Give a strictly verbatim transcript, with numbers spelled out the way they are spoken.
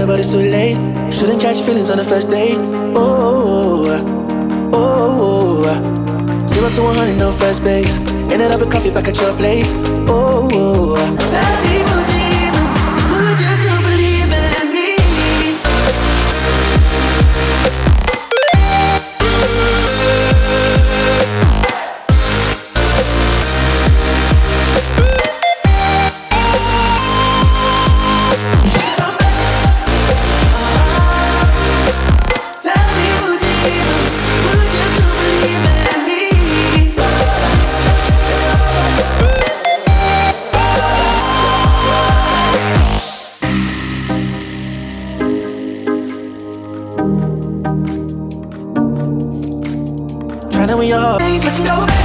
but it's too late. Shouldn't catch feelings on the first date. Oh, oh, zero to one hundred, no first base. Ended up with coffee back at your place. Oh, tell me, would you even, would you still believe in me? Tryna win your heart, but you know